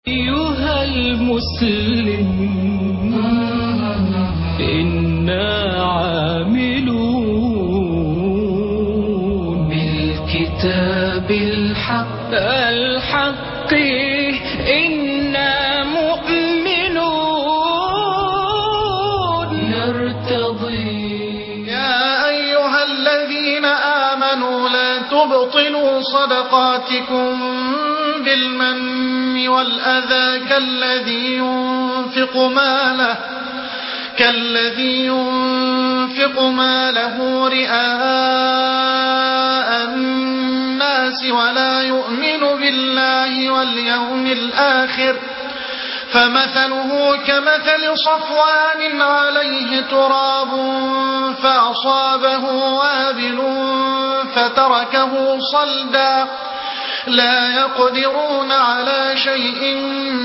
أيها المسلم إنا عاملون بالكتاب الحق إنا مؤمنون نرتضي. يا أيها الذين آمنوا لا تبطلوا صدقاتكم بالمن والأذى كالذي ينفق ماله رئاء الناس ولا يؤمن بالله واليوم الآخر فمثله كمثل صفوان عليه تراب فأصابه وابل فتركه صلدا لا يقدرون على شيء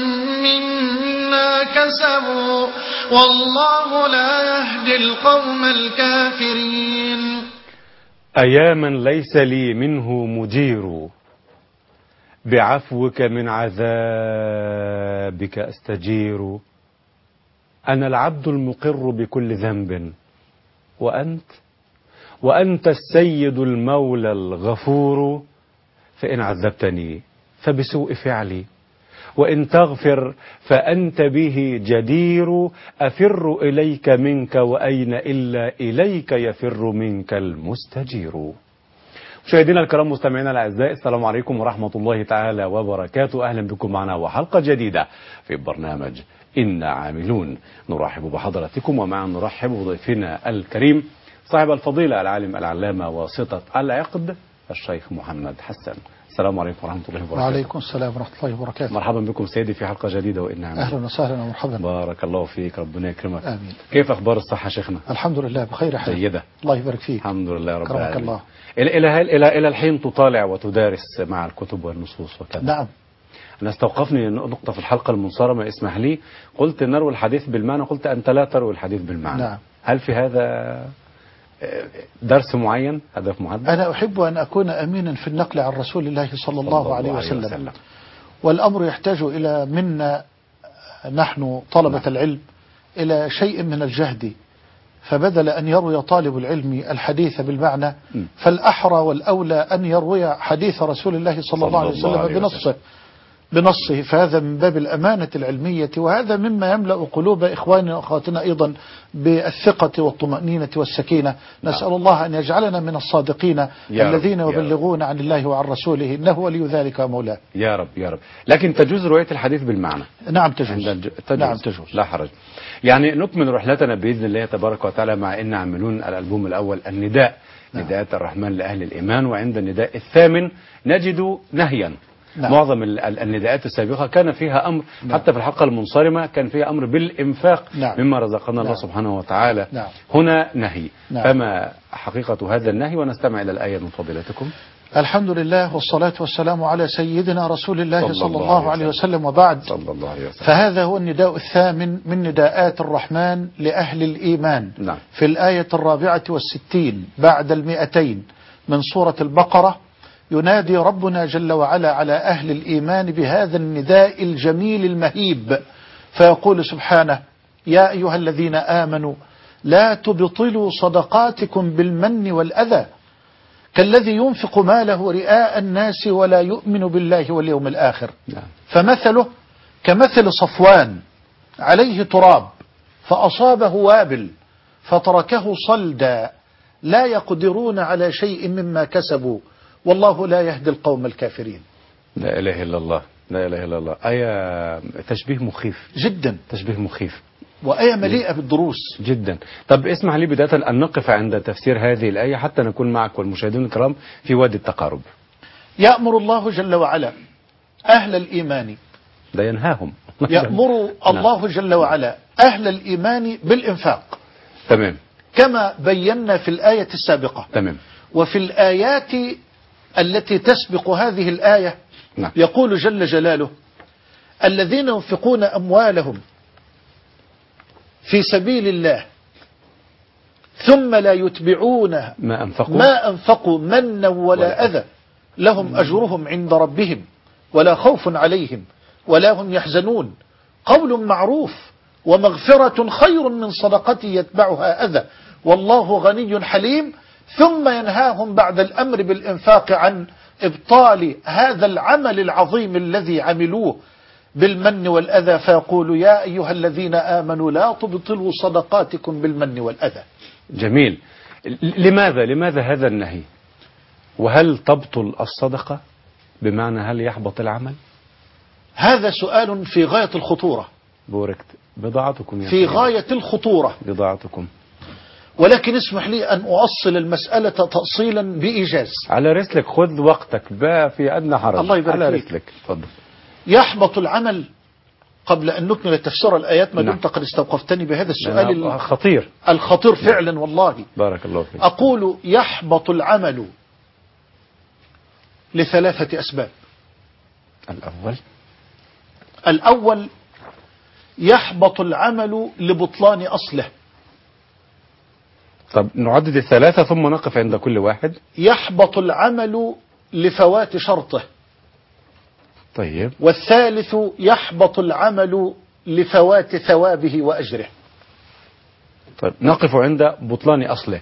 مما كسبوا والله لا يهدي القوم الكافرين. أياما ليس لي منه مجير بعفوك من عذابك أستجير. أنا العبد المقر بكل ذنب وأنت السيد المولى الغفور. فإن عذبتني فبسوء فعلي وإن تغفر فأنت به جدير. أفر إليك منك وأين إلا إليك يفر منك المستجير. مشاهدينا الكرام مستمعينا الأعزاء، السلام عليكم ورحمة الله تعالى وبركاته. أهلا بكم معنا وحلقة جديدة في برنامج إنا عاملون. نرحب بحضراتكم ومعا نرحب بضيفنا الكريم صاحب الفضيلة العالم العلامة واسطة العقد الشيخ محمد حسان. السلام عليكم ورحمة الله وبركاته. وعليكم السلام ورحمة الله وبركاته. مرحبا بكم سيدي في حلقة جديدة وإنا عاملون. أهلا وسهلا ومرحبا. بارك الله فيك، ربنا يكرمك. آمين. كيف أخبار الصحة شيخنا؟ الحمد لله بخير حال. جيدة. الله يبارك فيك. الحمد لله رب العالمين. الله. إلى الحين تطالع وتدارس مع الكتب والنصوص وكذا؟ نعم. أنا استوقفني نقطة في الحلقة المنصرمة، اسمح لي، قلت نروي الحديث بالمعنى، قلت أنت لا تروي الحديث بالمعنى. نعم. هل في هذا درس معين، هدف محدد؟ أنا أحب أن أكون أمينا في النقل عن رسول الله صلى الله عليه وسلم. والأمر يحتاج إلى منا نحن طلبة العلم إلى شيء من الجهد، فبدل أن يروي طالب العلم الحديث بالمعنى فالأحرى والأولى أن يروي حديث رسول الله صلى الله عليه وسلم بنصه، فهذا من باب الأمانة العلمية، وهذا مما يملأ قلوب إخواننا وأخواتنا أيضا بالثقة والطمأنينة والسكينة. نسأل الله أن يجعلنا من الصادقين الذين يبلغون عن الله وعن رسوله، إنه ولي ذلك ومولاه. يا رب يا رب. لكن تجوز رواية الحديث بالمعنى؟ نعم تجوز. نعم تجوز، لا حرج. يعني نكمل رحلتنا بإذن الله تبارك وتعالى مع إن عاملون الألبوم الأول النداء، نداءات الرحمن لأهل الإيمان، وعند النداء الثامن نجد نهيا. نعم. معظم النداءات السابقة كان فيها أمر. نعم. حتى في الحلقة المنصرمة كان فيها أمر بالإنفاق. نعم. مما رزقنا الله سبحانه وتعالى. نعم. هنا نهي. نعم. فما حقيقة هذا النهي؟ ونستمع إلى الآية من فضيلتكم. الحمد لله والصلاة والسلام على سيدنا رسول الله صلى الله عليه وسلم، وبعد. صلى الله عليه وسلم. فهذا هو النداء الثامن من نداءات الرحمن لأهل الإيمان. نعم. في الآية 64 بعد 200 من سورة البقرة ينادي ربنا جل وعلا على أهل الإيمان بهذا النداء الجميل المهيب، فيقول سبحانه: يا أيها الذين آمنوا لا تبطلوا صدقاتكم بالمن والأذى كالذي ينفق ماله رئاء الناس ولا يؤمن بالله واليوم الآخر فمثله كمثل صفوان عليه تراب فأصابه وابل فتركه صلدا لا يقدرون على شيء مما كسبوا والله لا يهدي القوم الكافرين. لا إله إلا الله، لا إله إلا الله. آية تشبيه مخيف جدا، تشبيه مخيف، وآية مليئة بالدروس جدا. طب اسمح لي بداية أن نقف عند تفسير هذه الآية حتى نكون معك والمشاهدين الكرام في وادي التقارب. يأمر الله جل وعلا أهل الإيمان، لا ينهاهم يأمر الله جل وعلا أهل الإيمان بالإنفاق. تمام. كما بينا في الآية السابقة. تمام. وفي الآيات التي تسبق هذه الآية نعم. يقول جل جلاله: الذين ينفقون أموالهم في سبيل الله ثم لا يتبعون ما أنفقوا منا ولا أذى لهم أجرهم عند ربهم ولا خوف عليهم ولا هم يحزنون. قول معروف ومغفرة خير من صدقة يتبعها أذى والله غني حليم. ثم ينهاهم بعد الأمر بالإنفاق عن إبطال هذا العمل العظيم الذي عملوه بالمن والأذى، فيقول يا أيها الذين آمنوا لا تبطلوا صدقاتكم بالمن والأذى. جميل. لماذا هذا النهي؟ وهل تبطل الصدقة؟ بمعنى هل يحبط العمل؟ هذا سؤال في غاية الخطورة. بوركت بضاعتكم يا في سيدي. غاية الخطورة. بضاعتكم. ولكن اسمح لي أن أؤصل المسألة تأصيلا بإيجاز. على رسلك، خذ وقتك بقى في أدنى حرج. الله يبارك على فيك. رسلك، تفضل. يحبط العمل قبل أن نكمل تفسير الآيات ما نعم. دمت قد استوقفتني بهذا السؤال خطير. الخطير فعلا والله. بارك الله فيك. أقول يحبط العمل لثلاثة أسباب. الأول يحبط العمل لبطلان أصله. طب نعدد الثلاثة ثم نقف عند كل واحد. يحبط العمل لفوات شرطه. طيب. والثالث يحبط العمل لفوات ثوابه وأجره. طيب نقف عند بطلان أصله.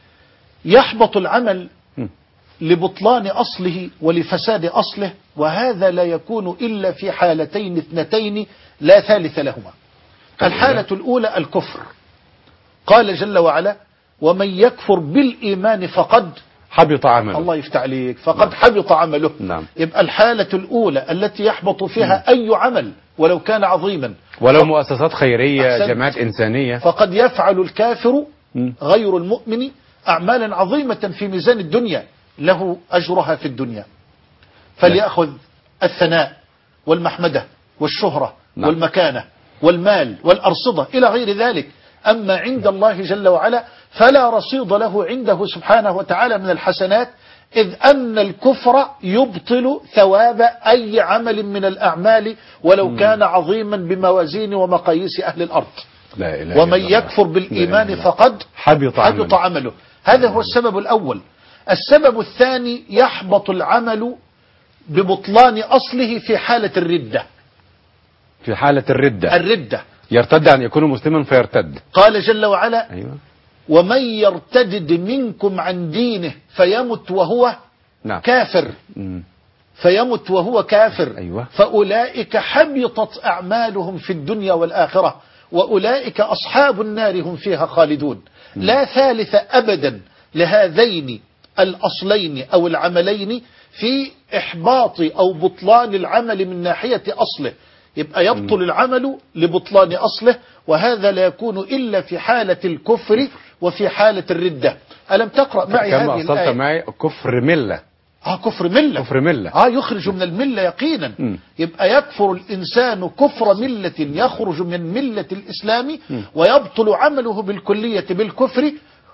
يحبط العمل لبطلان أصله ولفساد أصله، وهذا لا يكون إلا في حالتين اثنتين لا ثالث لهما. الحالة الأولى الكفر. قال جل وعلا ومن يكفر بالإيمان فقد حبط عمله. الله يفتح عليك، فقد حبط عمله. نعم. يبقى الحالة الأولى التي يحبط فيها أي عمل ولو كان عظيما، ولو مؤسسات خيرية، أحسنت. جماعات إنسانية. فقد يفعل الكافر غير المؤمن أعمالا عظيمة في ميزان الدنيا له أجرها في الدنيا، فليأخذ الثناء والمحمدة والشهرة نعم. والمكانة والمال والأرصدة إلى غير ذلك. أما عند الله جل وعلا فلا رصيد له عنده سبحانه وتعالى من الحسنات، إذ أن الكفر يبطل ثواب أي عمل من الأعمال ولو كان عظيما بموازين ومقاييس أهل الأرض. لا إله ومن إلا الله. يكفر بالإيمان لا إله. فقد حبط عمله. هذا هو السبب الأول. السبب الثاني يحبط العمل ببطلان أصله في حالة الردة. في حالة الردة. يرتد عن يكون مسلما فيرتد. قال جل وعلا أيوة. ومن يرتد منكم عن دينه فيمت وهو نعم. كافر. فيمت وهو كافر. أيوة. فأولئك حبطت أعمالهم في الدنيا والآخرة وأولئك أصحاب النار هم فيها خالدون. لا ثالث أبدا لهذين الأصلين أو العملين في إحباط أو بطلان العمل من ناحية أصله. يبقى يبطل العمل لبطلان أصله، وهذا لا يكون إلا في حالة الكفر وفي حالة الردة. ألم تقرأ معي كما هذه أصلت الآية؟ معي كفر ملة. كفر ملة. كفر ملة. يخرج من الملة يقينا. يبقى يكفر الإنسان كفر ملة يخرج من ملة الإسلام ويبطل عمله بالكلية بالكفر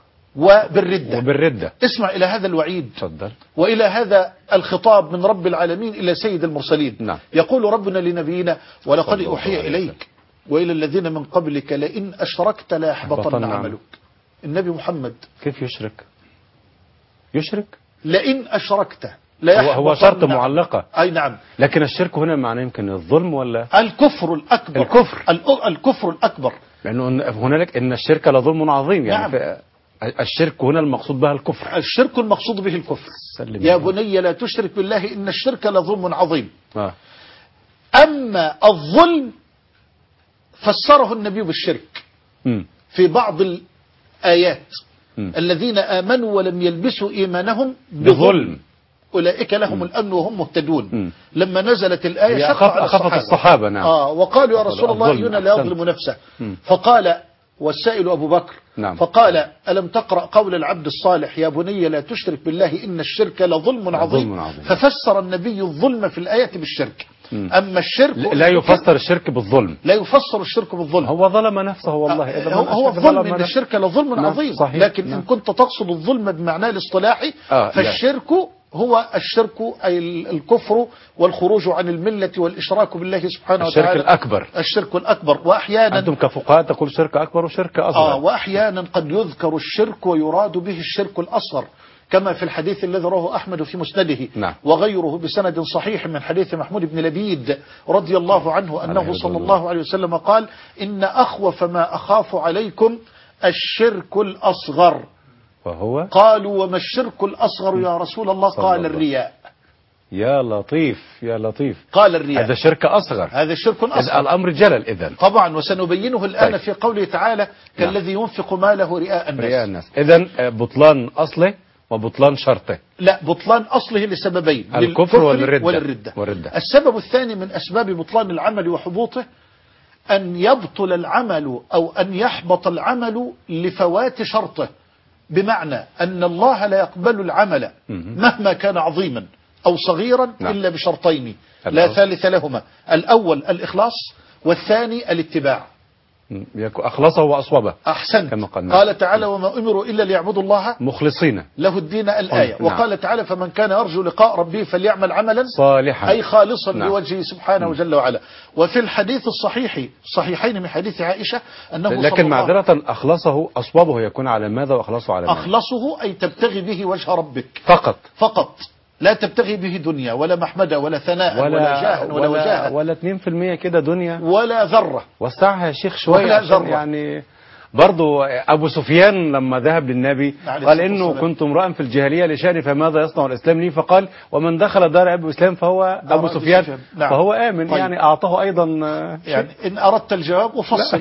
وبالردة. اسمع إلى هذا الوعيد. تفضل. وإلى هذا الخطاب من رب العالمين إلى سيد المرسلين. نعم. يقول ربنا لنبينا ولقد أوحي إليك وإلى الذين من قبلك لئن أشركت لا يحبطن عملك. النبي محمد كيف يشرك؟ لئن أشركت لا يحبطن. هو شرط معلقة. أي نعم. لكن الشرك هنا معناه يمكن الظلم ولا الكفر الأكبر. الكفر الأكبر. لأنه هنالك إن الشرك لظلم عظيم يعني. نعم. الشرك هنا المقصود بها الكفر. الشرك المقصود به الكفر. يا بني لا تشرك بالله إن الشرك لظلم عظيم. أما الظلم فسره النبي بالشرك في بعض الآيات. الذين آمنوا ولم يلبسوا إيمانهم بظلم أولئك لهم الأمن وهم مهتدون. لما نزلت الآية أخفت الصحابة. نعم. وقالوا يا رسول الله أينا لا يظلم نفسه. فقال والسائل أبو بكر. نعم. فقال ألم تقرأ قول العبد الصالح يا بني لا تشرك بالله إن الشرك لظلم عظيم. ففسر النبي الظلم في الآية بالشرك. أما الشرك لا يفسر الشرك بالظلم. لا يفسر الشرك بالظلم. هو ظلم نفسه والله. هو الظلم إن الشرك لظلم عظيم. صحيح. لكن إن كنت تقصد الظلم بمعناه الاصطلاحي فالشرك هو الشرك أي الكفر والخروج عن الملة والإشراك بالله سبحانه وتعالى. الشرك الأكبر. الشرك الأكبر. وأحيانا أنتم كفقهاء تقول شرك أكبر وشرك أصغر. وأحيانا قد يذكر الشرك ويراد به الشرك الأصغر، كما في الحديث الذي رواه أحمد في مسنده نعم. وغيره بسند صحيح من حديث محمود بن لبيد رضي الله عنه أنه صلى الله عليه وسلم قال إن أخوف ما أخاف عليكم الشرك الأصغر. وهو قالوا وما الشرك الأصغر يا رسول الله؟ قال الرياء. يا لطيف يا لطيف. قال الرياء هذا شرك أصغر. هذا شرك أصغر. الأمر جلل إذن طبعا، وسنبينه الآن طيب. في قوله تعالى كالذي ينفق ماله رئاء الناس. إذن بطلان أصله وبطلان شرطه. لا، بطلان أصله لسببين: الكفر والردة. السبب الثاني من أسباب بطلان العمل وحبوطه أن يبطل العمل أو أن يحبط العمل لفوات شرطه، بمعنى أن الله لا يقبل العمل مهما كان عظيما أو صغيرا إلا بشرطين لا ثالث لهما: الأول الإخلاص، والثاني الاتباع. أخلصه وأصوبه. أحسنت. كما قال تعالى وما أمروا إلا ليعبدوا الله مخلصين له الدين الآية. وقال تعالى فمن كان يرجو لقاء ربه فليعمل عملا صالحا أي خالصا لوجهه سبحانه وجل وعلا. وفي الحديث الصحيحين من حديث عائشة أنه لكن معذرة أخلصه أصوبه يكون على ماذا وأخلصه على ماذا؟ أخلصه أي تبتغي به وجه ربك فقط، لا تبتغي به دنيا ولا محمدة ولا ثناء ولا جاه ولا وجاهة ولا 2% كده دنيا ولا ذرة. وسعها يا شيخ شوية يعني. برضو أبو سفيان لما ذهب للنبي قال إنه كنت امرأ في الجاهلية لشأني فماذا يصنع الإسلام لي؟ فقال ومن دخل دار أبي إسلام فهو أبو سفيان. نعم. فهو آمن. طيب. يعني أعطاه أيضا يعني إن أردت الجواب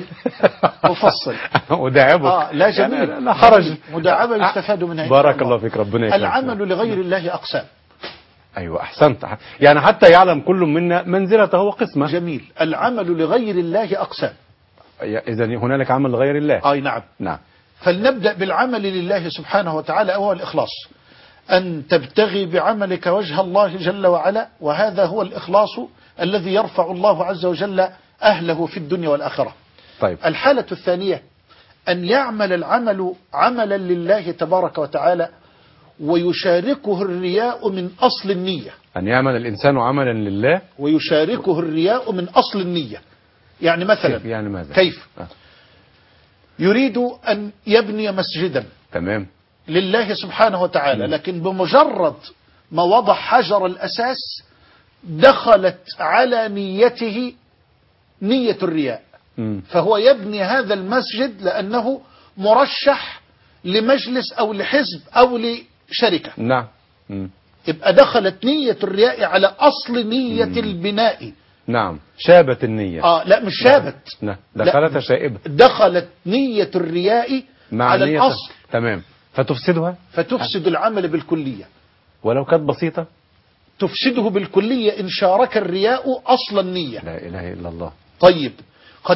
أفصل وداعبك. لا جميل يعني لا حرج. مداعبة يستفاد منها. بارك الله فيك. ربنا يكرمك. العمل لغير الله أقسام. أيوة أحسنت. يعني حتى يعلم كل منا منزلته وقسمه. جميل. العمل لغير الله أقسام. إذا هنالك عمل لغير الله. أي نعم. فلنبدأ بالعمل لله سبحانه وتعالى وهو الإخلاص، أن تبتغي بعملك وجه الله جل وعلا، وهذا هو الإخلاص الذي يرفع الله عز وجل أهله في الدنيا والآخرة. طيب. الحالة الثانية أن يعمل العمل عملا لله تبارك وتعالى ويشاركه الرياء من أصل النية. أن يعمل الإنسان عملا لله ويشاركه الرياء من أصل النية. يعني مثلا يعني ماذا؟ كيف؟ يريد أن يبني مسجدا تمام لله سبحانه وتعالى، لكن بمجرد ما وضع حجر الأساس دخلت على نيته نية الرياء. فهو يبني هذا المسجد لأنه مرشح لمجلس أو لحزب أو لشركة. نعم. يبقى دخلت نية الرياء على أصل نية البناء. نعم. شابت النية. لا مش شابت. لا. دخلت شائبة. دخلت نية الرياء على الأصل. تمام. فتفسدها. فتفسد العمل بالكلية. ولو كانت بسيطة تفسده بالكلية إن شارك الرياء أصل النية. لا إله إلا الله. طيب قد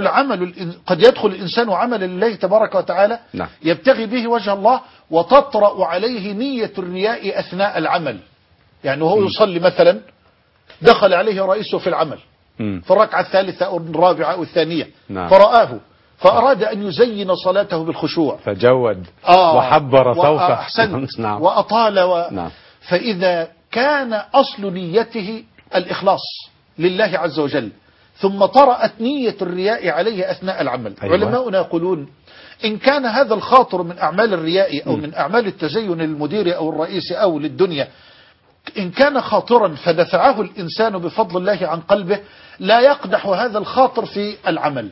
يدخل الإنسان عمل لله تبارك وتعالى. نعم. يبتغي به وجه الله وتطرأ عليه نية الرياء أثناء العمل. يعني وهو يصلي مثلا دخل عليه رئيسه في العمل في الركعة الثالثة أو الرابعة أو الثانية. نعم. فرآه فأراد أن يزين صلاته بالخشوع فجود وحبر صوته. أحسنت. نعم. وأطال نعم. فإذا كان أصل نيته الإخلاص لله عز وجل ثم طرأت نية الرياء عليه أثناء العمل. أيوة. علماؤنا يقولون إن كان هذا الخاطر من أعمال الرياء أو من أعمال التزين المدير أو الرئيس أو للدنيا، إن كان خاطرا فدفعه الإنسان بفضل الله عن قلبه، لا يقدح هذا الخاطر في العمل.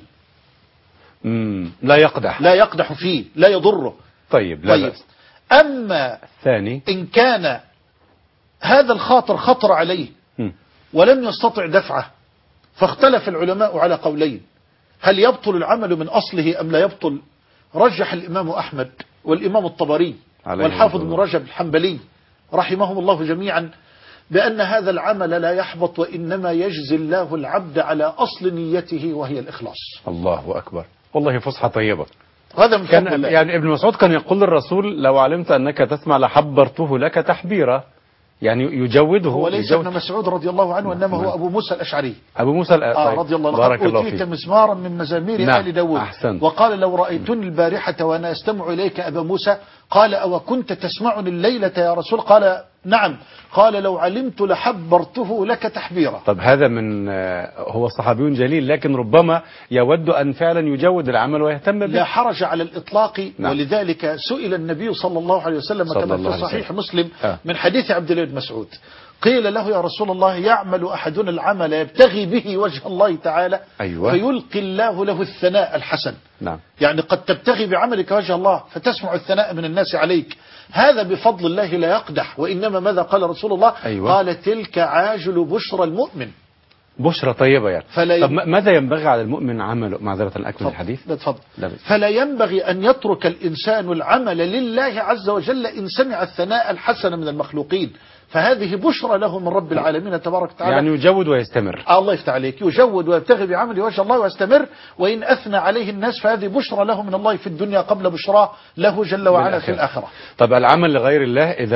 لا يقدح فيه، لا يضره. طيب. لا بأس. أما ثاني إن كان هذا الخاطر خطر عليه ولم يستطع دفعه، فاختلف العلماء على قولين: هل يبطل العمل من أصله أم لا يبطل؟ رجح الإمام أحمد والإمام الطبري والحافظ بن رجب الحنبلي رحمهم الله جميعا بأن هذا العمل لا يحبط، وإنما يجزي الله العبد على أصل نيته وهي الإخلاص. الله أكبر. والله فصحى طيبة. هذا من فضل الله. يعني ابن مسعود كان يقول للرسول لو علمت أنك تسمع لحبرته لك تحبيرا، يعني يجوده. هو ليس ابن مسعود رضي الله عنه، وإنما هو أبو موسى الأشعري. أبو موسى طيب. رضي الله عنه. أوتيت مزمارا من مزامير آل داود. وقال لو رأيتني البارحة وأنا أستمع إليك أبا موسى، قال أو كنت تسمعني الليلة يا رسول؟ قال نعم، قال لو علمت لحبرته لك تحبيرا. طب هذا من هو صحابي جليل، لكن ربما يود أن فعلا يجود العمل ويهتم به. لا حرج على الإطلاق. نعم. ولذلك سئل النبي صلى الله عليه وسلم كما في صحيح مسلم من حديث عبد الله بن مسعود، قيل له يا رسول الله يعمل أحدنا العمل يبتغي به وجه الله تعالى، أيوة. فيلقي الله له الثناء الحسن. نعم. يعني قد تبتغي بعملك وجه الله فتسمع الثناء من الناس عليك، هذا بفضل الله لا يقدح، وإنما ماذا قال رسول الله؟ أيوة. قال تلك عاجل بشرى المؤمن. بشرى طيبة يعني. طب ماذا ينبغي على المؤمن عمله؟ معذرة أكمل الحديث. تفضل. فلا ينبغي أن يترك الإنسان العمل لله عز وجل إن سمع الثناء الحسن من المخلوقين، فهذه بشرى له من رب العالمين تبارك وتعالى. يعني يجود ويستمر. الله يفتح عليك، يجود ويبتغي بعمل وجه الله ويستمر، وإن أثنى عليه الناس فهذه بشرى له من الله في الدنيا قبل بشرى له جل وعلا في الآخرة. طب العمل لغير الله إذا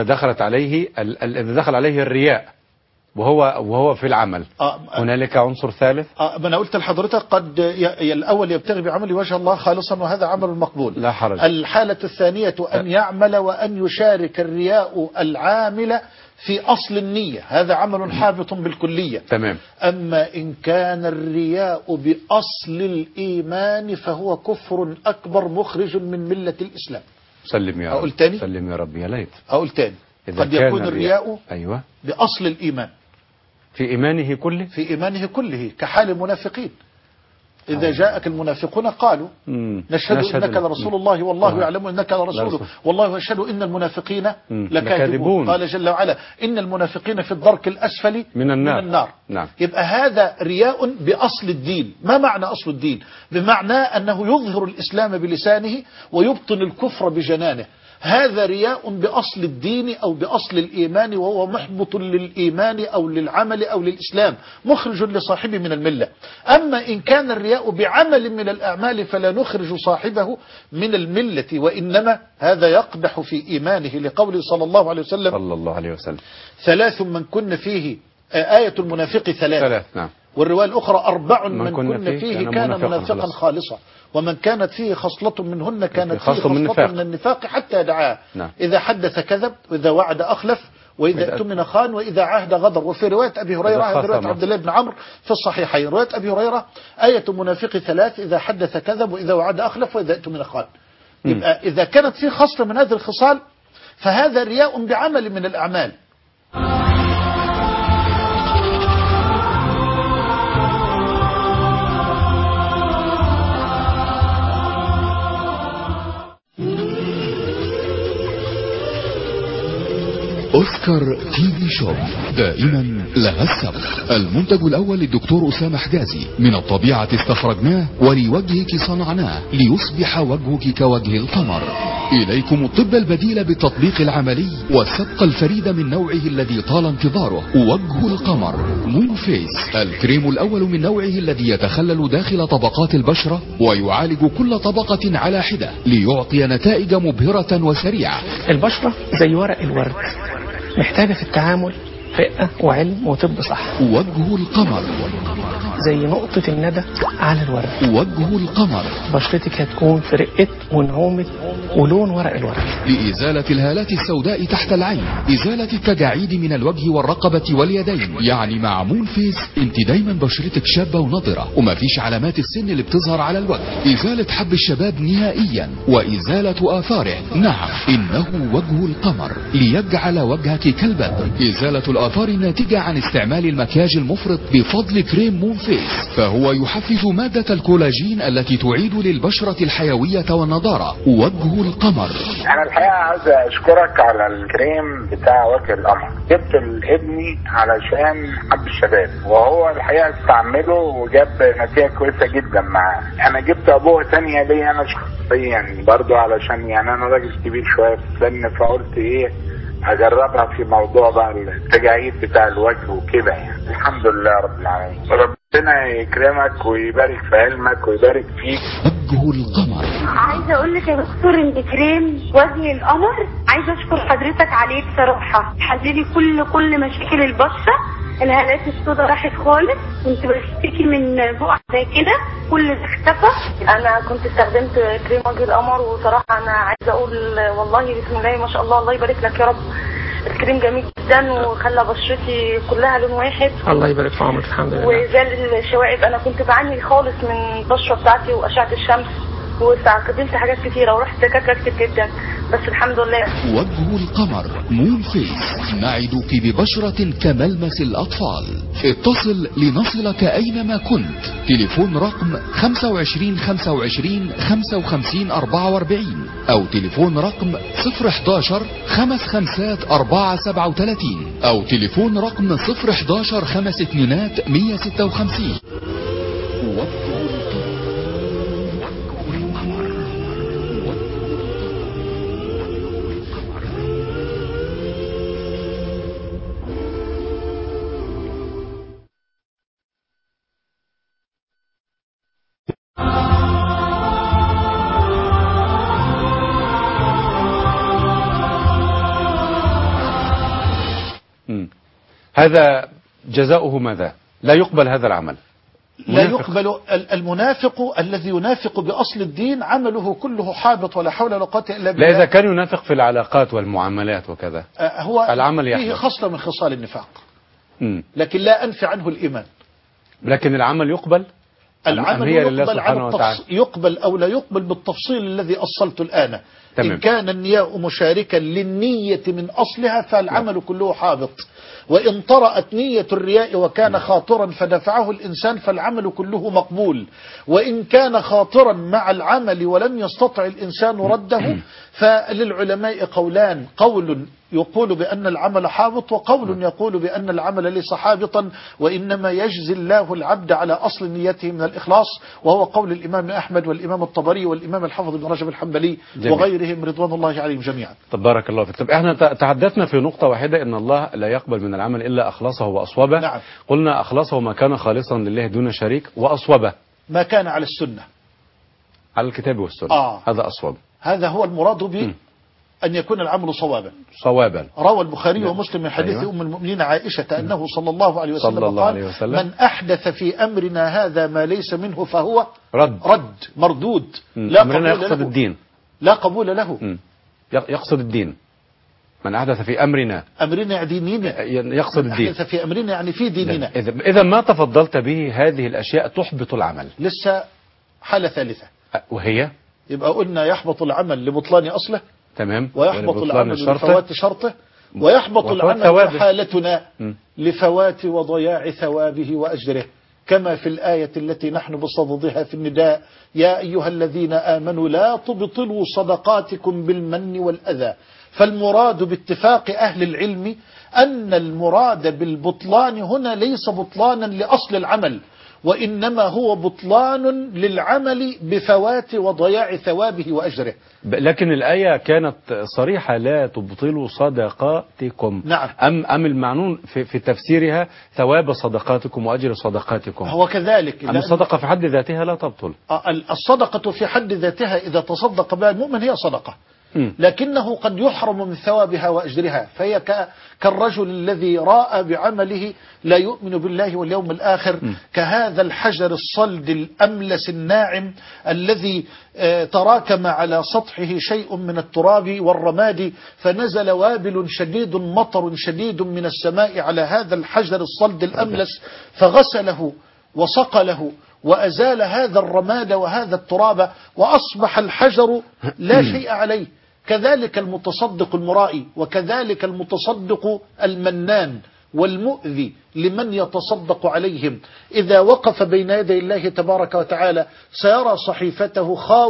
دخل عليه الرياء وهو في العمل، هنالك عنصر ثالث. ما أنا قلت لحضرتك قد الأول يبتغي بعمل وجه الله خالصا وهذا عمل مقبول، لا حرج. الحالة الثانية أن يعمل وأن يشارك الرياء العامل في أصل النية، هذا عمل حابط بالكلية. تمام. أما إن كان الرياء بأصل الإيمان فهو كفر أكبر مخرج من ملة الإسلام. سلم يا رب. أقول تاني؟ سلم يا رب، يا ليت. أقول تاني، قد يكون الرياء أيوة بأصل الإيمان، في إيمانه كله، في إيمانه كله، كحال المنافقين إذا جاءك المنافقون قالوا نشهد إنك لرسول الله والله يعلم إنك لرسوله والله يشهد إن المنافقين لكاذبون. قال جل وعلا إن المنافقين في الدرك الأسفل من النار. نعم. يبقى هذا رياء بأصل الدين. ما معنى أصل الدين؟ بمعنى أنه يظهر الإسلام بلسانه ويبطن الكفر بجنانه، هذا رياء بأصل الدين أو بأصل الإيمان، وهو محبط للإيمان أو للعمل أو للإسلام، مخرج لصاحبه من الملة. أما إن كان الرياء بعمل من الأعمال فلا نخرج صاحبه من الملة، وإنما هذا يقدح في إيمانه، لقوله صلى الله عليه وسلم ثلاث من كن فيه، آية المنافق ثلاث. نعم. والرواية الأخرى أربع من كن فيه كان منافقا خالصا، ومن كانت فيه خصلة منهن كانت فيه خصلة من النفاق حتى يدعاها. نعم. إذا حدث كذب، وإذا وعد أخلف، وإذا اؤتمن خان، وإذا عاهد غدر. وفي رواية أبي هريرة، رواية عبد الله بن عمرو في الصحيحين، رواية أبي هريرة آية المنافق ثلاث: إذا حدث كذب، وإذا وعد أخلف، وإذا اؤتمن خان. يبقى إذا كانت فيه خصلة من هذه الخصال فهذا رياء بعمل من الأعمال. أوسكار تي في شوب دائما لها السبق. المنتج الأول للدكتور أسامة حجازي، من الطبيعة استخرجناه ولوجهك صنعناه ليصبح وجهك كوجه القمر. إليكم الطب البديل بالتطبيق العملي والسبق الفريد من نوعه الذي طال انتظاره، وجه القمر مون فيس، الكريم الأول من نوعه الذي يتخلل داخل طبقات البشرة ويعالج كل طبقة على حدة ليعطي نتائج مبهرة وسريعة. البشرة زي ورق الورد، محتاجة في التعامل رقة وعلم وطب صح. وجه القمر زي نقطة الندى على الورد. وجه القمر بشرتك هتكون في رقة ونعومة ولون ورق الورد، لإزالة الهالات السوداء تحت العين، إزالة التجاعيد من الوجه والرقبة واليدين. يعني مع مون فيس انت دايما بشرتك شابة ونضرة ومفيش علامات السن اللي بتظهر على الوجه، إزالة حب الشباب نهائيا وإزالة آثاره. نعم، إنه وجه القمر ليجعل وجهك كالبدر. إزالة الآثار الناتجة عن استعمال المكياج المفرط بفضل كريم مون فيس، فهو يحفز مادة الكولاجين التي تعيد للبشرة الحيوية والنضارة. وجه القمر. أنا الحقيقة عايز أشكرك على الكريم بتاع وجه القمر، جبت لابني علشان حب الشباب وهو الحقيقة استعمله وجاب نتيجة كويسة جدا معاه. أنا جبت أبوه تانية لي أنا شخصيا برضو علشان يعني أنا راجل كبير شوية في السن، فقلت إيه أجربها في موضوع بقى التجاعيد بتاع الوجه وكده. يعني الحمد لله رب العالمين، ربنا يكرمك ويبارك في علمك ويبارك فيك. وجه القمر. عايزه اقول لك يا دكتور ان كريم وجه القمر عايزه اشكر حضرتك عليه بصراحه، حللي كل مشاكل البشره، الهالات السوداء راحت خالص، كنت بشتكي من بقع زي كده كل ده اختفى. انا كنت استخدمت كريم وجه القمر وصراحه انا عايزه اقول والله بسم الله ما شاء الله، الله يبارك لك يا رب، الكريم جميل جدا وخلى بشرتي كلها لون واحد الله يبارك في عمرك. الحمد لله. وزال الشوائب. انا كنت بعاني خالص من البشره بتاعتي واشعه الشمس، واستخدمت حاجات كتيره ورحت دكاتره كتير جدا، بس الحمد لله. وجه القمر مون فيس، نعدك ببشرة كملمس الأطفال. اتصل لنصلك أينما كنت. تليفون رقم 25 25 55 44 أو تليفون رقم 011 55 437 أو تليفون رقم 011 52 156. هذا جزاؤه ماذا؟ لا يقبل هذا العمل. لا يقبل. المنافق الذي ينافق بأصل الدين عمله كله حابط ولا حول ولا قوة إلا بالله. لا إذا كان ينافق في العلاقات والمعاملات وكذا هو العمل فيه يحدث. خصلة من خصال النفاق، لكن لا أنفي عنه الإيمان. لكن العمل يقبل. العمل هي لله يقبل سبحانه وتعالى. يقبل أو لا يقبل بالتفصيل الذي أصلته الآن. تمام. إن كان النياء مشاركا للنية من أصلها فالعمل كله حابط، وإن طرأت نية الرياء وكان خاطرا فدفعه الإنسان فالعمل كله مقبول، وإن كان خاطرا مع العمل ولم يستطع الإنسان رده فللعلماء قولان: قول يقول بأن العمل حابط، وقول يقول بأن العمل ليس حابطا وإنما يجزي الله العبد على أصل نيته من الإخلاص، وهو قول الإمام أحمد والإمام الطبري والإمام الحافظ بن رجب الحنبلي وغيرهم رضوان الله عليهم جميعا. تبارك الله فيك. طب احنا تحدثنا في نقطة واحدة ان الله لا يقبل من العمل الا اخلاصه واصوبه. نعم. قلنا اخلاصه ما كان خالصا لله دون شريك، واصوبه ما كان على السنة، على الكتاب والسنة. هذا اصوب. هذا هو المراد به أن يكون العمل صوابا. روى البخاري ومسلم من حديث أم المؤمنين عائشة أنه صلى الله عليه وسلم قال: من أحدث في أمرنا هذا ما ليس منه فهو رد مردود. لا قبول يقصد له. الدين. لا قبول له. يقصد الدين. من أحدث في أمرنا ديننا يقصد الدين. أحدث في أمرنا يعني في ديننا. إذا ما تفضلت به هذه الأشياء تحبط العمل. لسه حالة ثالثة، وهي يبقى قلنا يحبط العمل لبطلان أصله، تمام، ويحبط العمل لفوات شرطه، ويحبط العمل حالتنا لفوات وضياع ثوابه وأجره، كما في الآية التي نحن بصددها في النداء: يا أيها الذين آمنوا لا تبطلوا صدقاتكم بالمن والأذى. فالمراد باتفاق أهل العلم أن المراد بالبطلان هنا ليس بطلانا لأصل العمل، وإنما هو بطلان للعمل بفوات وضياع ثوابه وأجره. لكن الآية كانت صريحة: لا تبطلوا صدقاتكم. نعم. أم المعنون في تفسيرها ثواب صدقاتكم وأجر صدقاتكم. هو كذلك. أم الصدقة في حد ذاتها لا تبطل. الصدقة في حد ذاتها إذا تصدق بها المؤمن هي صدقة، لكنه قد يحرم من ثوابها وأجرها، فهي كالرجل الذي راى بعمله لا يؤمن بالله واليوم الآخر، كهذا الحجر الصلد الأملس الناعم الذي تراكم على سطحه شيء من التراب والرماد، فنزل وابل شديد مطر شديد من السماء على هذا الحجر الصلد الأملس فغسله وصقله وأزال هذا الرماد وهذا التراب، وأصبح الحجر لا شيء عليه. كذلك المتصدق المرائي، وكذلك المتصدق المنان والمؤذي لمن يتصدق عليهم، إذا وقف بين يدي الله تبارك وتعالى سيرى صحيفته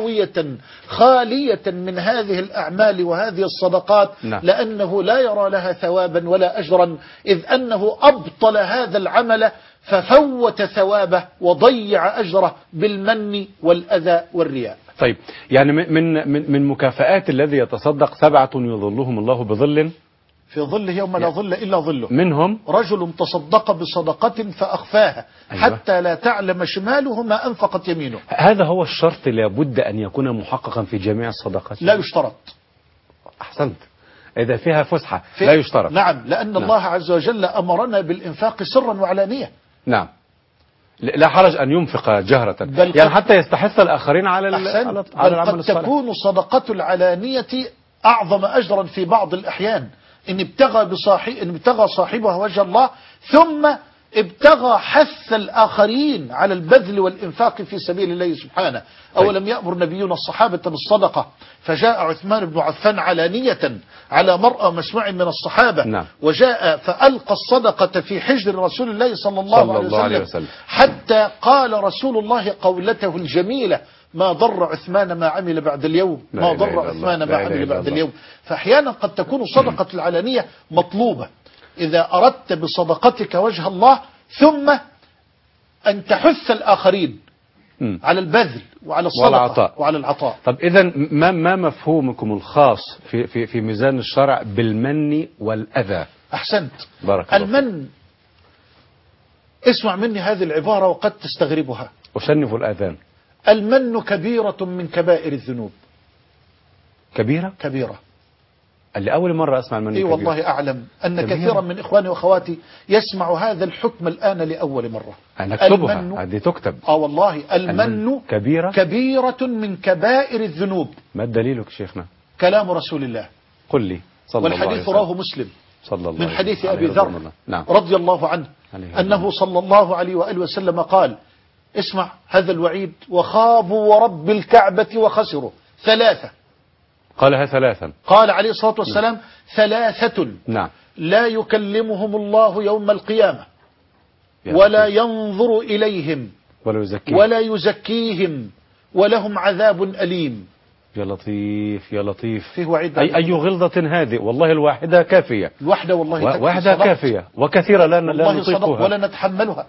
خالية من هذه الأعمال وهذه الصدقات، لأنه لا يرى لها ثوابا ولا أجرا، إذ أنه أبطل هذا العمل ففوت ثوابه وضيع أجره بالمن والأذى والرياء. طيب، يعني من مكافآت الذي يتصدق 7 يظلهم الله بظل في ظله يوم لا ظل إلا ظله. منهم رجل تصدق بصدقة فأخفاها حتى لا تعلم شماله ما أنفقت يمينه. هذا هو الشرط لابد أن يكون محققا في جميع الصدقات. لا يشترط. أحسنت. إذا فيها فسحة لا يشترط. نعم، لأن الله عز وجل أمرنا بالإنفاق سرا وعلانية. نعم، لا حرج أن ينفق جهرة، يعني حتى يستحث الآخرين على العمل الصالح. قد تكون صدقة العلانية أعظم أجرا في بعض الأحيان، إن ابتغى صاحبها وجه الله، ثم ابتغى حث الآخرين على البذل والإنفاق في سبيل الله سبحانه. أولم يأمر نبينا الصحابة بالصدقة فجاء عثمان بن عفان علانية على مرأى مسموع من الصحابة، نعم. وجاء فألقى الصدقة في حجر رسول الله صلى الله عليه وسلم حتى قال رسول الله قولته الجميلة: ما ضر عثمان ما عمل بعد اليوم، ما ضر عثمان ما عمل بعد اليوم. فأحيانا قد تكون صدقة العلانية مطلوبة إذا أردت بصدقتك وجه الله، ثم أن تحث الآخرين على البذل وعلى الصدقة وعلى العطاء. طب إذا ما مفهومكم الخاص في ميزان الشرع بالمن والأذى؟ أحسنت. بارك الله. المن، اسمع مني هذه العبارة وقد تستغربها. أشنف الآذان. المن كبيرة من كبائر الذنوب. كبيرة؟ اللي أول مرة أسمع المن كبيرة. والله أعلم أن كثيرا من إخواني وأخواتي يسمع هذا الحكم الآن لأول مرة. نكتبها، هذه تكتب. والله المن كبيرة من كبائر الذنوب. ما الدليل شيخنا؟ كلام رسول الله. قل لي. صلى الله عليه وسلم. والحديث رواه مسلم صلى الله من حديث أبي ذر رضي الله عنه أنه صلى الله عليه وآله وسلم قال: اسمع هذا الوعيد: وخابوا ورب الكعبة وخسروا ثلاثة. قالها ثلاثا. قال عليه الصلاة والسلام: ثلاثة لا يكلمهم الله يوم القيامة ولا ينظر إليهم ولا يزكيهم ولهم عذاب أليم. يا لطيف يا لطيف. فيه وعيد. أي غلظة هذه؟ والله الواحدة كافية. الواحدة والله واحدة كافية، وكثيرة لا نطيقها ولا نتحملها.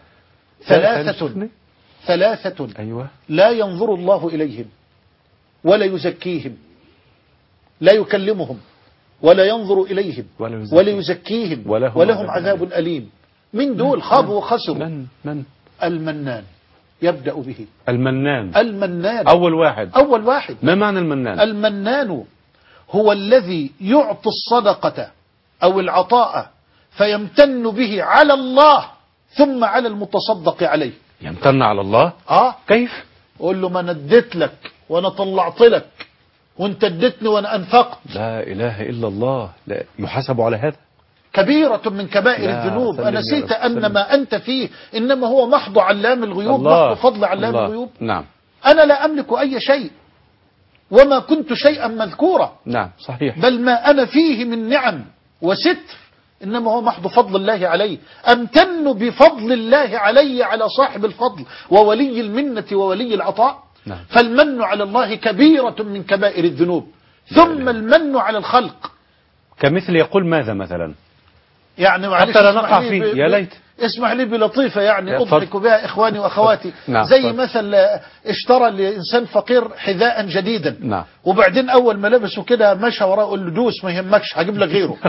ثلاثة أيوة. لا ينظر الله إليهم ولا يزكيهم، لا يكلمهم ولا ينظر إليهم ولا يزكيهم ولهم عذاب أليم. من دول خابوا وخسروا؟ من؟ المنان. يبدأ به المنان. أول واحد. ما معنى المنان؟ المنان هو الذي يعطي الصدقة أو العطاء فيمتن به على الله ثم على المتصدق عليه. يمتن على الله؟ كيف؟ قول له: ما أنا اديت لك وأنا طلعت لك وانت اديتني وانا انفقت. لا اله الا الله. لا يحاسب على هذا. كبيرة من كبائر الذنوب. أنسيت أن ما أنت فيه إنما هو محض علام الغيوب، محض فضل علام الغيوب. نعم. أنا لا أملك أي شيء وما كنت شيئا مذكورا. نعم صحيح. بل ما أنا فيه من نعم وستر إنما هو محض فضل الله علي. أمتن بفضل الله علي على صاحب الفضل وولي المنة وولي العطاء. نعم. فالمن على الله كبيرة من كبائر الذنوب. ثم المن على الخلق كمثل يقول ماذا مثلا؟ يعني حتى لا نقع فيه. يا ليت اسمح لي بلطيفة يعني أضحك بها إخواني وأخواتي. نعم. زي مثل اشترى لإنسان فقير حذاء جديدا. نعم. وبعدين أول ما لبسه كده مشى وراه قال له: دوس ما يهمكش هجيب لك غيره.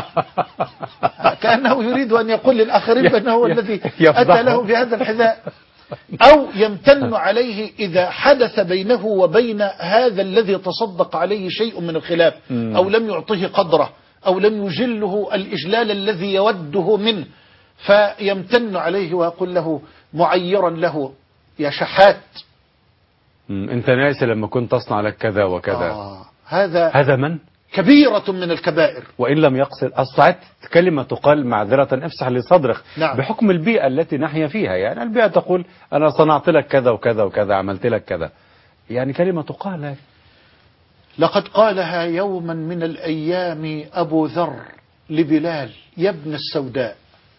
كأنه يريد أن يقول للآخرين بأنه هو الذي أتى له بهذا الحذاء. أو يمتن عليه إذا حدث بينه وبين هذا الذي تصدق عليه شيء من الخلاف، أو لم يعطيه قدره أو لم يجله الإجلال الذي يوده منه، فيمتن عليه ويقول له معيرا له: يا شحات أنت ناسي لما كنت تصنع لك كذا وكذا. هذا من؟ كبيرة من الكبائر. وإن لم يقصد أصعد كلمة تقال معذرة افسح لي صدرك. نعم. بحكم البيئة التي نحيا فيها، يعني البيئة تقول أنا صنعت لك كذا وكذا وكذا، عملت لك كذا، يعني كلمة تقال. لقد قالها يوما من الأيام أبو ذر لبلال: يا ابن السوداء.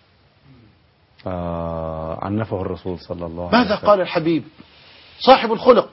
عنفه الرسول صلى الله عليه وسلم. ماذا قال الحبيب صاحب الخلق؟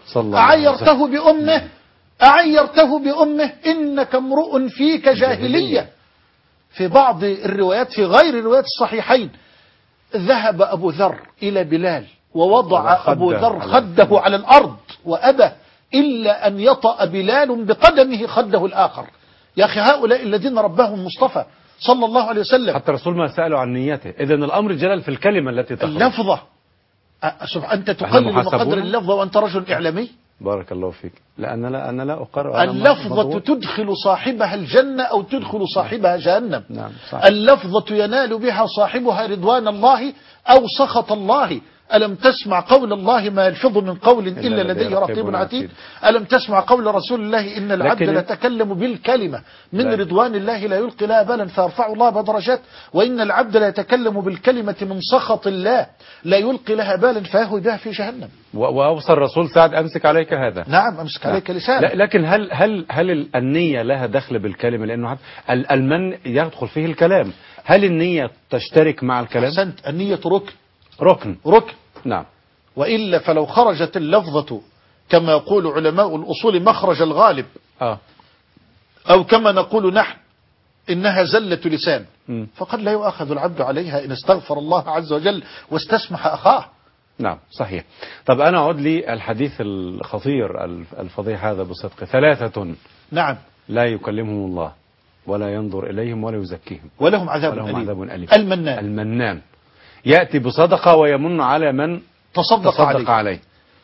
أعيرته بأمه إنك امرؤ فيك جاهلية. في بعض الروايات، في غير الروايات الصحيحين، ذهب أبو ذر إلى بلال ووضع أبو ذر خده على الأرض وأبى إلا أن يطأ بلال بقدمه خده الآخر. يا أخي هؤلاء الذين رباهم مصطفى صلى الله عليه وسلم. حتى الرسول ما سألوا عن نيته. إذن الأمر جلل في الكلمة التي تخرج. اللفظة. أنت تقلل مقدر اللفظة وأنت رجل إعلامي. بارك الله فيك. أنا لا أقرر. اللفظة تدخل صاحبها الجنة أو تدخل صاحبها جهنم. نعم صحيح. اللفظة ينال بها صاحبها رضوان الله أو سخط الله. ألم تسمع قول الله ما يلفظ من قول إلا لديه رقيب عتيد. ألم تسمع قول رسول الله إن العبد لا يتكلم بالكلمة من رضوان الله لا يلقي لها بالا فيرفع الله بدرجات، وإن العبد لا يتكلم بالكلمة من سخط الله لا يلقي لها بالا فيهوي بها في جهنم. وأوصى الرسول سعد أمسك عليك هذا. نعم أمسك عليك لسانك. لكن هل النية لها دخل بالكلمة؟ لأنه المن يدخل فيه الكلام، هل النية تشترك مع الكلام؟ أحسنت، النية ركن. نعم. وإلا فلو خرجت اللفظة كما يقول علماء الأصول مخرج الغالب أو كما نقول نحن إنها زلة لسان فقد لا يؤاخذ العبد عليها إن استغفر الله عز وجل واستسمح أخاه. نعم صحيح. طب أنا أعود لي الحديث الخطير الفضيح هذا بصدق. 3 نعم لا يكلمهم الله ولا ينظر إليهم ولا يزكيهم ولهم عذاب أليم. المنان يأتي بصدقة ويمن على من تصدق عليه.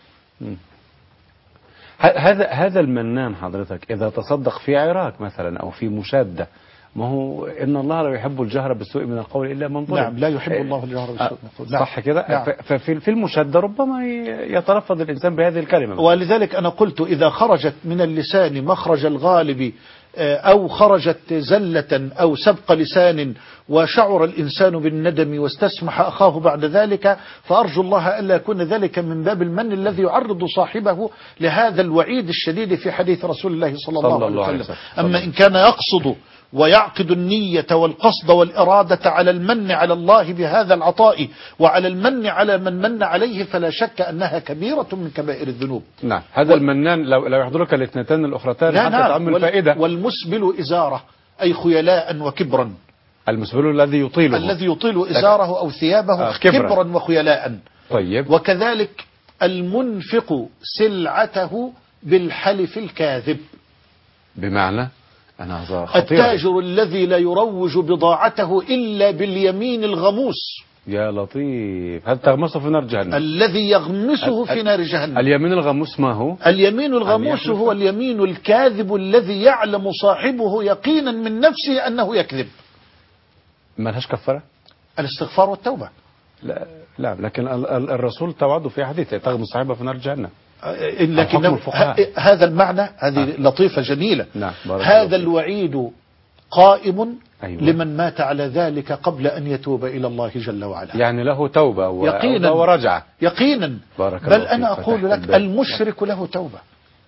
هذا المنان حضرتك إذا تصدق في عراك مثلا أو في مشادة، ما هو إن الله لا يحب الجهر بالسوء من القول إلا من ظلم. نعم لا يحب الله الجهر بالسوء من القول. صح كده. نعم. ففي المشادة ربما يتلفظ الإنسان بهذه الكلمة. ولذلك أنا قلت إذا خرجت من اللسان مخرج الغالب أو خرجت زلة أو سبق لسان وشعر الإنسان بالندم واستسمح أخاه بعد ذلك، فأرجو الله ألا يكون ذلك من باب المن الذي يعرض صاحبه لهذا الوعيد الشديد في حديث رسول الله صلى الله عليه وسلم. أما إن كان يقصد ويعقد النية والقصد والإرادة على المن على الله بهذا العطاء وعلى المن على من من عليه فلا شك أنها كبيرة من كبائر الذنوب. نعم. هذا المنان لو يحضرك الاثنتان الأخرتان حتى تعم الفائدة. والمسبل إزارة أي خيلاء وكبرا. المسبل الذي يطيل إزاره أو ثيابه كبرا وخيلاء. طيب. وكذلك المنفق سلعته بالحلف الكاذب، بمعنى التاجر الذي لا يروج بضاعته إلا باليمين الغموس. يا لطيف، هل تغمسه في نار جهنم؟ الذي يغمسه في نار جهنم. اليمين الغموس ما هو؟ اليمين الغموس هو اليمين الكاذب الذي يعلم صاحبه يقينا من نفسه أنه يكذب. ما لهاش كفارة؟ الاستغفار والتوبة. لا لكن الرسول توعده في حديثه تغمس صاحبه في نار جهنم. لكن هذا المعنى هذه لطيفة جميلة. نعم. هذا الوعيد قائم لمن مات على ذلك قبل أن يتوب إلى الله جل وعلا. يعني له توبة يقينا ورجعة. يقينا. بل أنا أقول لك المشرك له توبة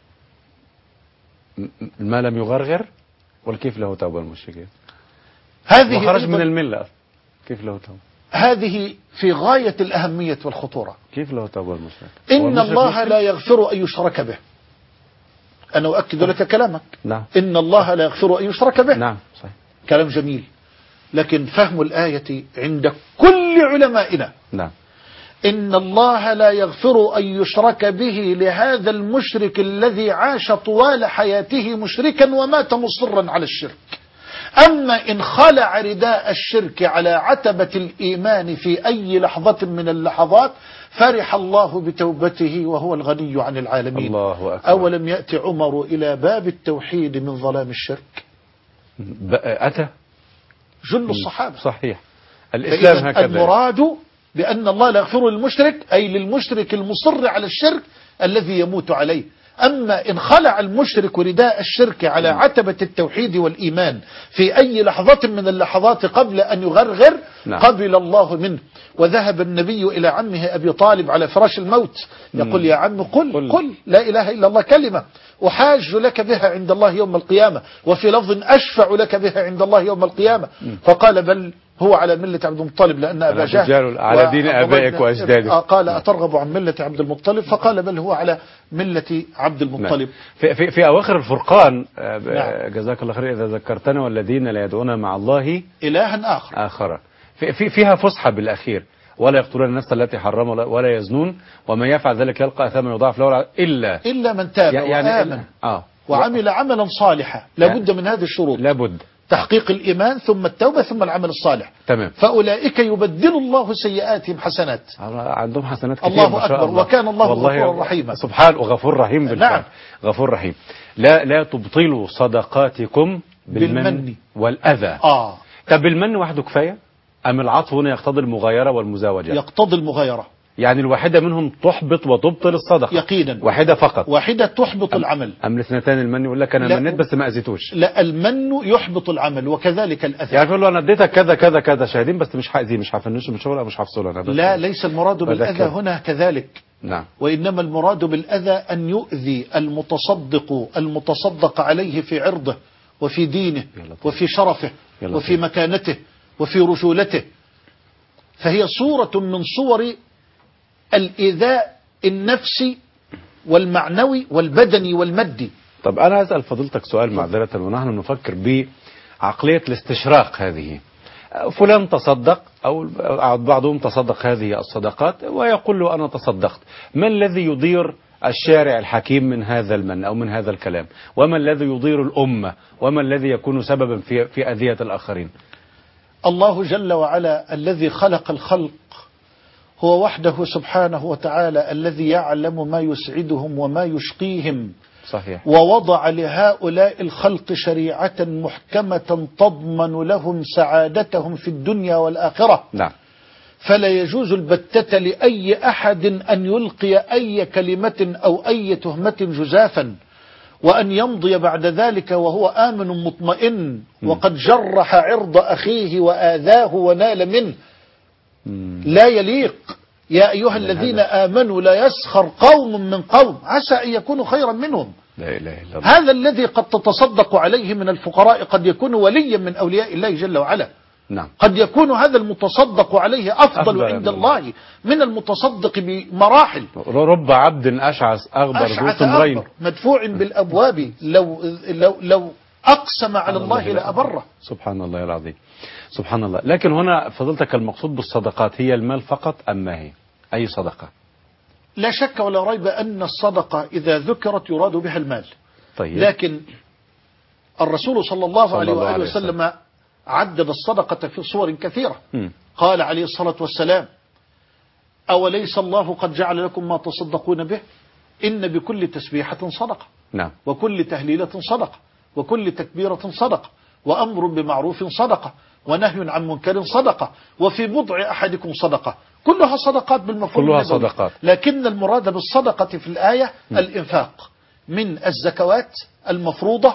ما لم يغرغر. والكيف له توبة المشركين؟ هذه وخرج من الملة كيف له توبة؟ هذه في غاية الأهمية والخطورة. كيف له توبة المشرك؟ إن الله لا يغفر أن يشرك به. أنا أؤكد لك كلامك. نعم. إن الله لا يغفر أن يشرك به. نعم صحيح. كلام جميل، لكن فهم الآية عند كل علمائنا. نعم. إن الله لا يغفر أن يشرك به لهذا المشرك الذي عاش طوال حياته مشركا ومات مصرا على الشرك. أما إن خلع رداء الشرك على عتبة الإيمان في أي لحظة من اللحظات فرح الله بتوبته وهو الغني عن العالمين. الله أكبر. أولم يأتي عمر إلى باب التوحيد من ظلام الشرك؟ أتى جل الصحابة. صحيح. الإسلام هكذا. المراد بأن الله لا يغفر للمشرك أي للمشرك المصر على الشرك الذي يموت عليه. أما إن خلع المشرك رداء الشرك على عتبة التوحيد والإيمان في أي لحظة من اللحظات قبل أن يغرغر قبل الله منه. وذهب النبي إلى عمه أبي طالب على فراش الموت يقول يا عم قل لا إله إلا الله كلمة أحاج لك بها عند الله يوم القيامة، وفي لفظ أشفع لك بها عند الله يوم القيامة. فقال بل هو على ملة عبد المطلب لأن أبا جهل على دين آبائك وأجدادك. قال أترغب عن ملة عبد المطلب؟ فقال بل هو على ملة عبد المطلب. في أواخر الفرقان جزاك الله خير إذا ذكرتنا والذين لا يدعون مع الله إلها آخر فيها فصحى بالأخير ولا يقتلون النفس التي حرم ولا يزنون ومن يفعل ذلك يلقى أثاما يضاعف له إلا من تاب وآمن وعمل عملا صالحا. لابد من هذه الشروط، لابد تحقيق الإيمان ثم التوبة ثم العمل الصالح. تمام. فأولئك يبدل الله سيئاتهم حسنات. عندهم حسنات كثير الله أكبر. وكان الله غفورا رحيما. سبحانه وغفور رحيم بالفعل. نعم. غفور رحيم. لا تبطلوا صدقاتكم بالمن والأذى. طب بالمن وحده كفاية أم العطف هنا يقتضي المغايرة والمزاوجة؟ يقتضي المغايرة. يعني الواحدة منهم تحبط وتبطل الصدقة يقينا. واحدة فقط. واحدة تحبط العمل. أم الاثنتان المن يقول لك أنا لا. منيت بس ما أذيتوش. لا، المن يحبط العمل وكذلك الأذى. يعني يقول له أنا اديتك كذا كذا كذا شاهدين بس مش هأذيه، مش هفنشه من شغل، مش هفصله أنا بس. لا، ليس المراد بالأذى بذكر. هنا كذلك. نعم. وإنما المراد بالأذى أن يؤذي المتصدق عليه في عرضه وفي دينه وفي شرفه وفي مكانته وفي رجولته. فهي صورة من صور الإيذاء النفسي والمعنوي والبدني والمادي. طب أنا أسأل فضيلتك سؤال معذرة، ونحن نفكر بعقلية الاستشراق هذه. فلان تصدق أو بعضهم تصدق هذه الصدقات ويقول له أنا تصدقت، ما الذي يضير الشارع الحكيم من هذا المن أو من هذا الكلام؟ وما الذي يضير الأمة؟ وما الذي يكون سببا في أذية الآخرين؟ الله جل وعلا الذي خلق الخلق هو وحده سبحانه وتعالى الذي يعلم ما يسعدهم وما يشقيهم. صحيح. ووضع لهؤلاء الخلق شريعة محكمة تضمن لهم سعادتهم في الدنيا والآخرة. نعم. فلا يجوز البتة لأي أحد أن يلقي أي كلمة أو أي تهمة جزافا، وأن يمضي بعد ذلك وهو آمن مطمئن وقد جرح عرض أخيه وآذاه ونال منه. لا يليق. يا أيها الذين آمنوا لا يسخر قوم من قوم عسى أن يكونوا خيرا منهم. لا إله إلا الله. هذا الذي قد تتصدق عليه من الفقراء قد يكون وليا من أولياء الله جل وعلا. نعم. قد يكون هذا المتصدق عليه أفضل عند الله من المتصدق بمراحل. رب عبد أشعث أغبر ذو طمرين مدفوع بالأبواب لو أقسم على الله لأبره. سبحان الله العظيم. سبحان الله. لكن هنا فضلتك المقصود بالصدقات هي المال فقط أم ما هي؟ أي صدقة؟ لا شك ولا ريب أن الصدقة إذا ذكرت يراد بها المال. طيب. لكن الرسول صلى الله عليه وآله وسلم عدد الصدقة في صور كثيرة. قال عليه الصلاة والسلام: أوليس الله قد جعل لكم ما تصدقون به؟ إن بكل تسبيحة صدقة. نعم. وكل تهليلة صدقة، وكل تكبيرة صدقة، وأمر بمعروف صدقة، ونهي عن منكر صدقة، وفي بضع أحدكم صدقة. كلها صدقات بالمفهوم كلها النبوي. صدقات. لكن المراد بالصدقة في الآية الإنفاق من الزكوات المفروضة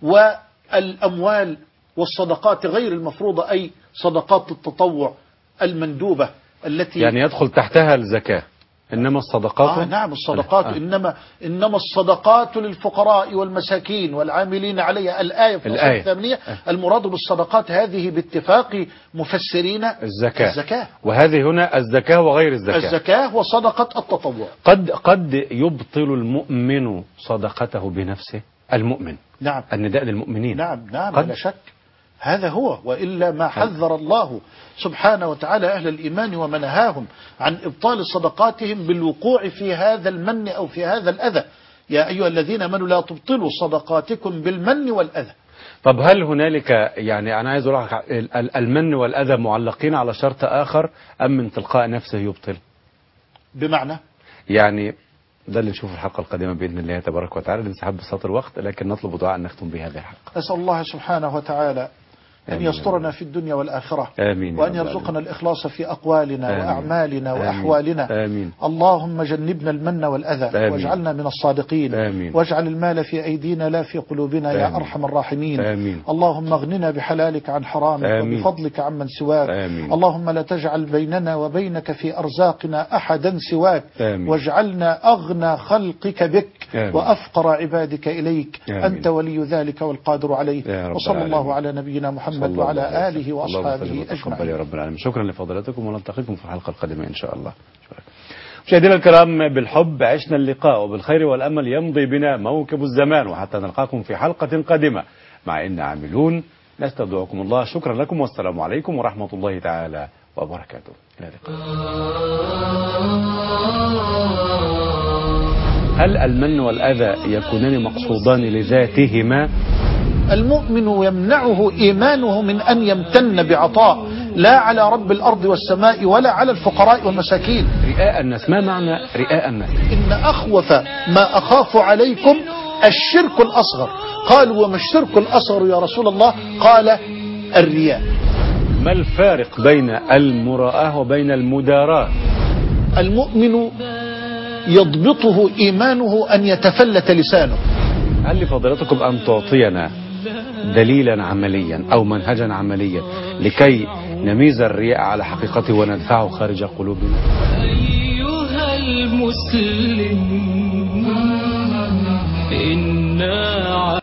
والأموال والصدقات غير المفروضة، أي صدقات التطوع المندوبة التي يعني يدخل تحتها الزكاة. إنما الصدقات نعم الصدقات إنما الصدقات للفقراء والمساكين والعاملين عليها. الآية في الآية الثامنية المراد بالصدقات هذه باتفاق مفسرين الزكاة. وهذه هنا الزكاة وغير الزكاة وصدقة التطوع. قد يبطل المؤمن صدقته بنفسه. المؤمن. نعم. النداء للمؤمنين. نعم لا شك هذا هو، وإلا ما حذر الله سبحانه وتعالى أهل الإيمان ومنهاهم عن إبطال صدقاتهم بالوقوع في هذا المن أو في هذا الأذى. يا أيها الذين آمنوا لا تبطلوا صدقاتكم بالمن والأذى. طب هل هنالك، يعني أنا عايز أقول لك، المن والأذى معلقين على شرط آخر أم من تلقاء نفسه يبطل؟ بمعنى يعني ده اللي نشوفه الحلقة القادمة بإذن الله تبارك وتعالى. لانسحاب بساط الوقت، لكن نطلب دعاء أن نختم بهذه الحلقة. أسأل الله سبحانه وتعالى أن يسترنا في الدنيا والآخرة. آمين. وأن يرزقنا الإخلاص في أقوالنا وأعمالنا وأحوالنا. آمين. اللهم جنبنا المن والأذى واجعلنا من الصادقين. آمين. واجعل المال في أيدينا لا في قلوبنا يا أرحم الراحمين. آمين. اللهم اغننا بحلالك عن حرامك وبفضلك عمن سواك. آمين. اللهم لا تجعل بيننا وبينك في أرزاقنا أحدا سواك. آمين. واجعلنا أغنى خلقك بك آمين. وأفقر عبادك إليك. آمين. أنت ولي ذلك والقادر عليه. وصلى الله على نبينا محمد وعلى آله وأصحابه أجمعين. يا رب العالمين. شكرا لفضلاتكم، ونلتقيكم في الحلقة القادمة إن شاء الله. مشاهدينا الكرام، بالحب عشنا اللقاء، وبالخير والأمل يمضي بنا موكب الزمان، وحتى نلقاكم في حلقة قادمة مع إن عاملون. نستودعكم الله. شكرا لكم، والسلام عليكم ورحمة الله تعالى وبركاته. إلى اللقاء. هل المن والأذى يكونان مقصودان لذاتهما؟ المؤمن يمنعه إيمانه من أن يمتن بعطاء، لا على رب الأرض والسماء ولا على الفقراء والمساكين. رئاء الناس. ما معنى رئاء الناس؟ إن أخوف ما أخاف عليكم الشرك الأصغر. قالوا وما الشرك الأصغر يا رسول الله؟ قال الرياء. ما الفارق بين المراءة وبين المداراة؟ المؤمن يضبطه إيمانه أن يتفلت لسانه. هل لفضيلتكم أن تعطينا دليلا عمليا أو منهجا عمليا لكي نميز الرياء على حقيقته وندفعه خارج قلوبنا؟ أيها المسلم